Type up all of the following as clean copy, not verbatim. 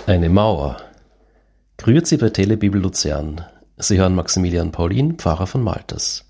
Eine Mauer. Grüezi bei Telebibel Luzern. Sie hören Maximilian Paulin, Pfarrer von Malters.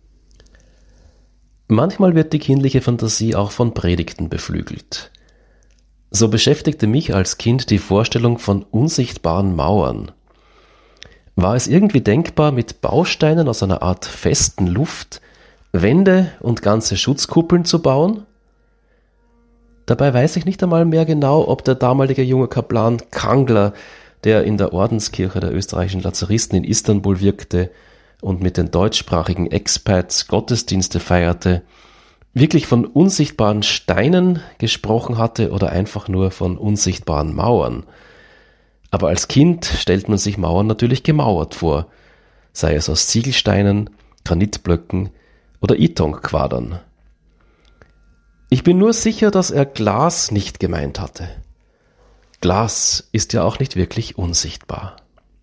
Manchmal wird die kindliche Fantasie auch von Predigten beflügelt. So beschäftigte mich als Kind die Vorstellung von unsichtbaren Mauern. War es irgendwie denkbar, mit Bausteinen aus einer Art festen Luft Wände und ganze Schutzkuppeln zu bauen? Dabei weiß ich nicht einmal mehr genau, ob der damalige junge Kaplan Kangler, der in der Ordenskirche der österreichischen Lazaristen in Istanbul wirkte und mit den deutschsprachigen Expats Gottesdienste feierte, wirklich von unsichtbaren Steinen gesprochen hatte oder einfach nur von unsichtbaren Mauern. Aber als Kind stellt man sich Mauern natürlich gemauert vor, sei es aus Ziegelsteinen, Granitblöcken oder Ytong-Quadern. Ich bin nur sicher, dass er Glas nicht gemeint hatte. Glas ist ja auch nicht wirklich unsichtbar.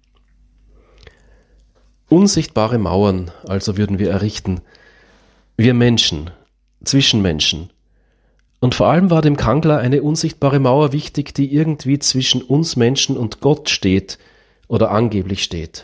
Unsichtbare Mauern also würden wir errichten. Wir Menschen, Zwischenmenschen. Und vor allem war dem Kangler eine unsichtbare Mauer wichtig, die irgendwie zwischen uns Menschen und Gott steht oder angeblich steht.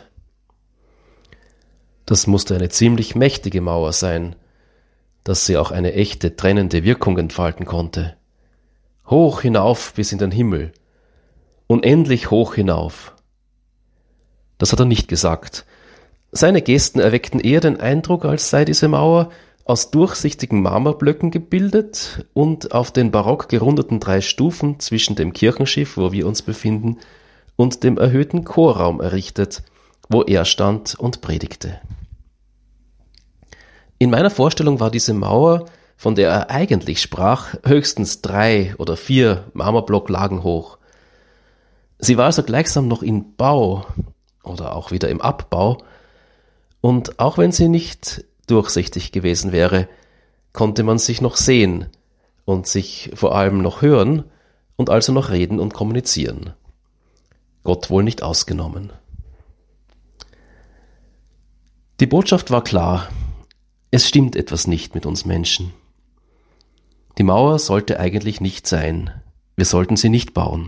Das musste eine ziemlich mächtige Mauer sein, dass sie auch eine echte trennende Wirkung entfalten konnte. Hoch hinauf bis in den Himmel, unendlich hoch hinauf. Das hat er nicht gesagt. Seine Gesten erweckten eher den Eindruck, als sei diese Mauer aus durchsichtigen Marmorblöcken gebildet und auf den barock gerundeten 3 Stufen zwischen dem Kirchenschiff, wo wir uns befinden, und dem erhöhten Chorraum errichtet, wo er stand und predigte. In meiner Vorstellung war diese Mauer, von der er eigentlich sprach, höchstens 3 oder 4 Marmorblocklagen hoch. Sie war also gleichsam noch in Bau oder auch wieder im Abbau, und auch wenn sie nicht durchsichtig gewesen wäre, konnte man sich noch sehen und sich vor allem noch hören und also noch reden und kommunizieren. Gott wohl nicht ausgenommen. Die Botschaft war klar. Es stimmt etwas nicht mit uns Menschen. Die Mauer sollte eigentlich nicht sein. Wir sollten sie nicht bauen.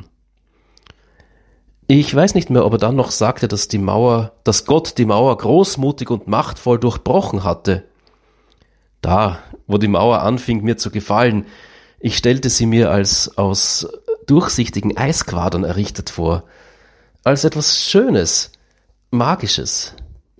Ich weiß nicht mehr, ob er dann noch sagte, dass Gott die Mauer großmutig und machtvoll durchbrochen hatte. Da, wo die Mauer anfing, mir zu gefallen, ich stellte sie mir als aus durchsichtigen Eisquadern errichtet vor, als etwas Schönes, Magisches.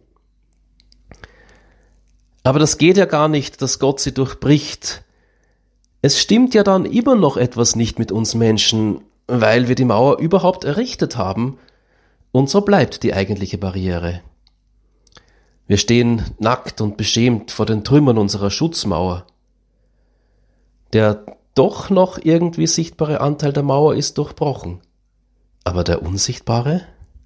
Aber das geht ja gar nicht, dass Gott sie durchbricht. Es stimmt ja dann immer noch etwas nicht mit uns Menschen, weil wir die Mauer überhaupt errichtet haben, und so bleibt die eigentliche Barriere. Wir stehen nackt und beschämt vor den Trümmern unserer Schutzmauer. Der doch noch irgendwie sichtbare Anteil der Mauer ist durchbrochen. Aber der unsichtbare?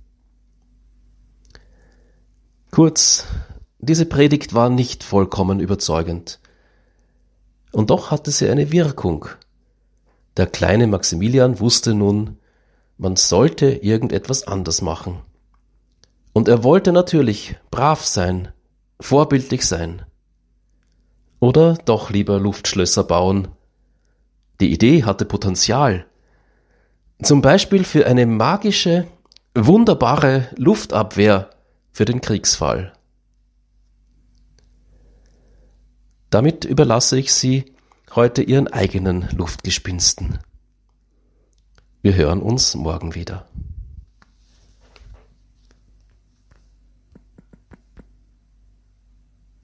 Kurz, diese Predigt war nicht vollkommen überzeugend. Und doch hatte sie eine Wirkung. Der kleine Maximilian wusste nun, man sollte irgendetwas anders machen. Und er wollte natürlich brav sein, vorbildlich sein. Oder doch lieber Luftschlösser bauen. Die Idee hatte Potenzial. Zum Beispiel für eine magische, wunderbare Luftabwehr für den Kriegsfall. Damit überlasse ich Sie heute Ihren eigenen Luftgespinsten. Wir hören uns morgen wieder.